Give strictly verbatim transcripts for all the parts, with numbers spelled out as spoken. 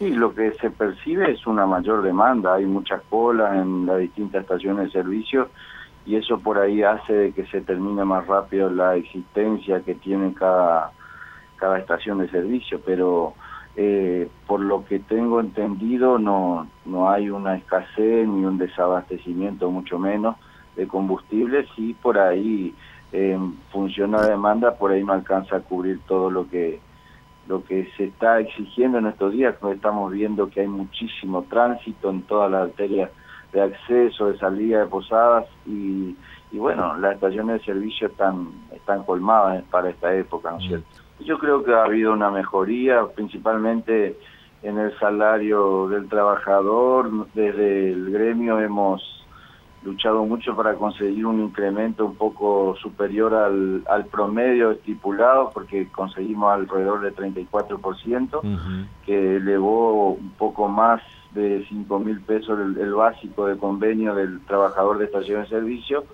Sí, lo que se percibe es una mayor demanda, hay muchas colas en las distintas estaciones de servicio y eso por ahí hace de que se termine más rápido la existencia que tiene cada, cada estación de servicio, pero eh, por lo que tengo entendido no, no hay una escasez ni un desabastecimiento, mucho menos, de combustible. Sí, por ahí eh, funciona la demanda, por ahí no alcanza a cubrir todo lo que lo que se está exigiendo en estos días, porque estamos viendo que hay muchísimo tránsito en todas las arterias de acceso, de salida de Posadas, y, y bueno, las estaciones de servicio están, están colmadas para esta época, ¿no es cierto? Yo creo que ha habido una mejoría, principalmente en el salario del trabajador. Desde el gremio hemos luchado mucho para conseguir un incremento un poco superior al, al promedio estipulado, porque conseguimos alrededor de treinta y cuatro por ciento, uh-huh. que elevó un poco más de cinco mil pesos el, el básico de convenio del trabajador de estación de servicio,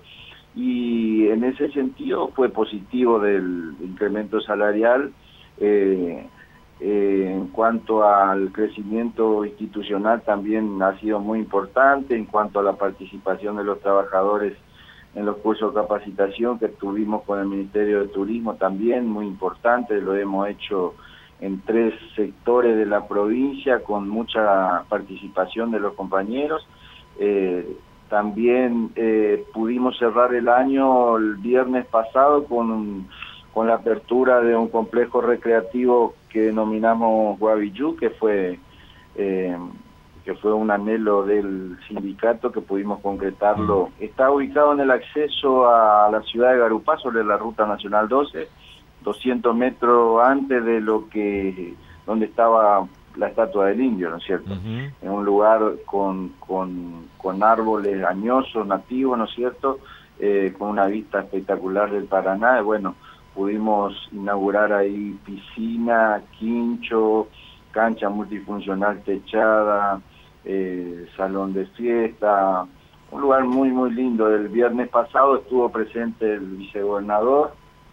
y en ese sentido fue positivo del incremento salarial. eh, Eh, en cuanto al crecimiento institucional también ha sido muy importante, en cuanto a la participación de los trabajadores en los cursos de capacitación que tuvimos con el Ministerio de Turismo también muy importante, lo hemos hecho en tres sectores de la provincia con mucha participación de los compañeros. Eh, también eh, pudimos cerrar el año el viernes pasado con un con la apertura de un complejo recreativo que denominamos Guavillú, que fue eh, que fue un anhelo del sindicato que pudimos concretarlo. Está ubicado en el acceso a la ciudad de Garupá, sobre la Ruta Nacional doce, doscientos metros antes de lo que donde estaba la estatua del indio, ¿no es cierto? Uh-huh. En un lugar con, con, con árboles añosos, nativos, ¿no es cierto? Eh, con una vista espectacular del Paraná, y bueno, pudimos inaugurar ahí piscina, quincho, cancha multifuncional techada, eh, salón de fiesta, un lugar muy muy lindo. El viernes pasado estuvo presente el vicegobernador,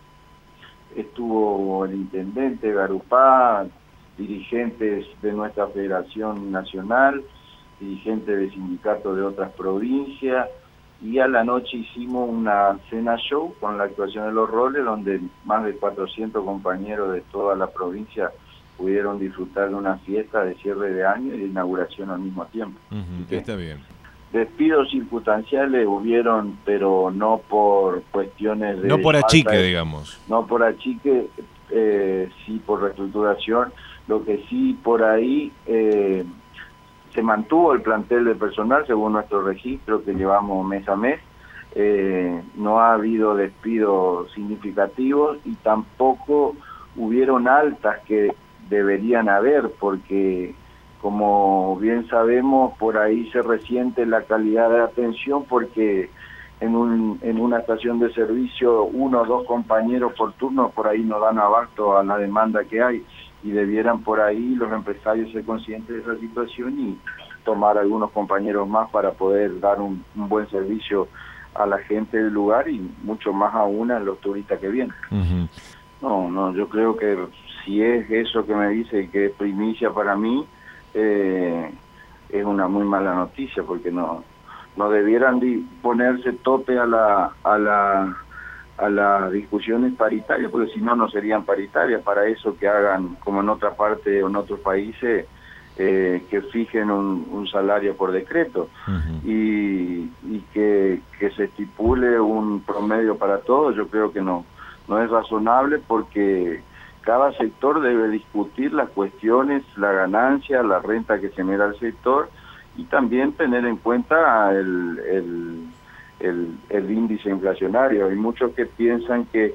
estuvo el intendente de Garupá, dirigentes de nuestra Federación Nacional, dirigentes de sindicatos de otras provincias, y a la noche hicimos una cena show con la actuación de los roles, donde más de cuatrocientos compañeros de toda la provincia pudieron disfrutar de una fiesta de cierre de año y de inauguración al mismo tiempo. Uh-huh, está bien. Despidos circunstanciales hubieron, pero no por cuestiones de... No por achique, de, digamos. No por achique, eh, sí por reestructuración. Lo que sí por ahí... Eh, se mantuvo el plantel de personal según nuestro registro que llevamos mes a mes. Eh, no ha habido despidos significativos y tampoco hubieron altas que deberían haber, porque como bien sabemos, por ahí se resiente la calidad de atención, porque en, un, en una estación de servicio uno o dos compañeros por turno por ahí no dan abasto a la demanda que hay, y debieran por ahí los empresarios ser conscientes de esa situación y tomar algunos compañeros más para poder dar un, un buen servicio a la gente del lugar y mucho más aún a los turistas que vienen. Uh-huh. No, no, yo creo que si es eso que me dice que es primicia para mí, eh, es una muy mala noticia, porque no, no debieran ponerse tope a la... a la a las discusiones paritarias, porque si no, no serían paritarias. Para eso que hagan, como en otra parte o en otros países, eh, que fijen un, un salario por decreto. Uh-huh. y, y que, que se estipule un promedio para todos. Yo creo que no, no es razonable, porque cada sector debe discutir las cuestiones, la ganancia, la renta que genera el sector, y también tener en cuenta el... el El, el índice inflacionario. Hay muchos que piensan que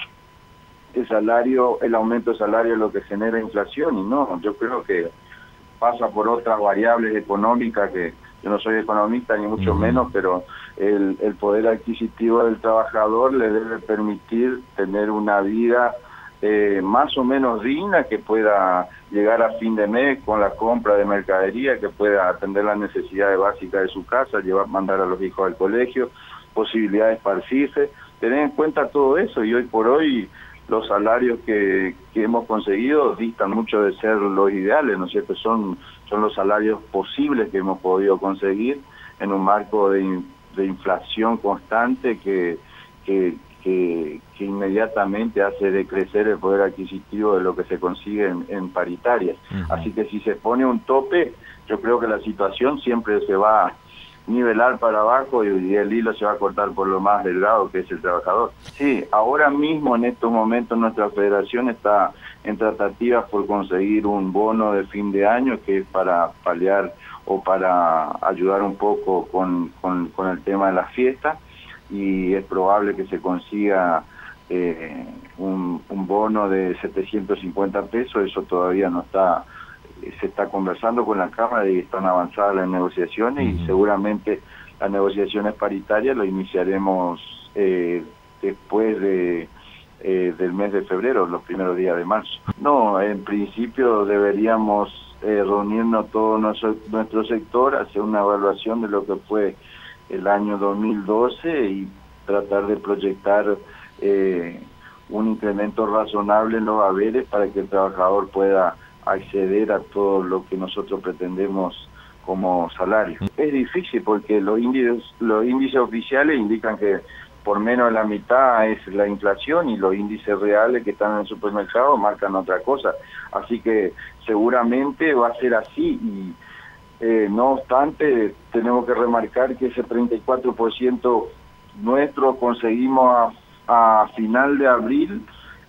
el salario, el aumento de salario es lo que genera inflación, y no, yo creo que pasa por otras variables económicas, que yo no soy economista ni mucho uh-huh. menos, pero el, el poder adquisitivo del trabajador le debe permitir tener una vida eh, más o menos digna, que pueda llegar a fin de mes con la compra de mercadería, que pueda atender las necesidades básicas de su casa, llevar, mandar a los hijos al colegio, posibilidad de esparcirse, tener en cuenta todo eso. Y hoy por hoy los salarios que, que hemos conseguido distan mucho de ser los ideales, ¿no es cierto? Son, son los salarios posibles que hemos podido conseguir en un marco de, de inflación constante que, que, que, que inmediatamente hace decrecer el poder adquisitivo de lo que se consigue en, en paritarias. Uh-huh. Así que si se pone un tope, yo creo que la situación siempre se va a nivelar para abajo y, y el hilo se va a cortar por lo más delgado, que es el trabajador. Sí, ahora mismo en estos momentos nuestra federación está en tratativas por conseguir un bono de fin de año que es para paliar o para ayudar un poco con, con, con el tema de las fiestas, y es probable que se consiga eh, un, un bono de setecientos cincuenta pesos. Eso todavía no está, se está conversando con la Cámara y están avanzadas las negociaciones. Uh-huh. Y seguramente las negociaciones paritarias lo iniciaremos eh, después de eh, del mes de febrero, los primeros días de marzo. No, en principio deberíamos eh, reunirnos todo nuestro, nuestro sector, hacer una evaluación de lo que fue el año dos mil doce y tratar de proyectar eh, un incremento razonable en los haberes para que el trabajador pueda acceder a todo lo que nosotros pretendemos como salario. Es difícil porque los índices, los índices oficiales indican que por menos de la mitad es la inflación y los índices reales que están en el supermercado marcan otra cosa. Así que seguramente va a ser así y Eh, no obstante, tenemos que remarcar que ese treinta y cuatro por ciento nuestro conseguimos a, a final de abril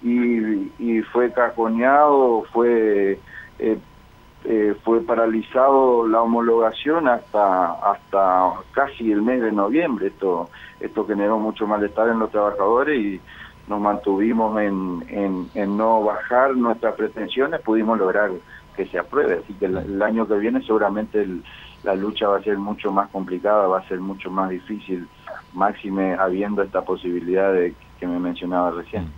y, y fue cajoneado, fue eh, eh, fue paralizado la homologación hasta hasta casi el mes de noviembre. Esto esto generó mucho malestar en los trabajadores y nos mantuvimos en, en, en no bajar nuestras pretensiones, pudimos lograr que se apruebe, así que el, el año que viene seguramente el, la lucha va a ser mucho más complicada, va a ser mucho más difícil, máxime habiendo esta posibilidad de que me mencionaba recién.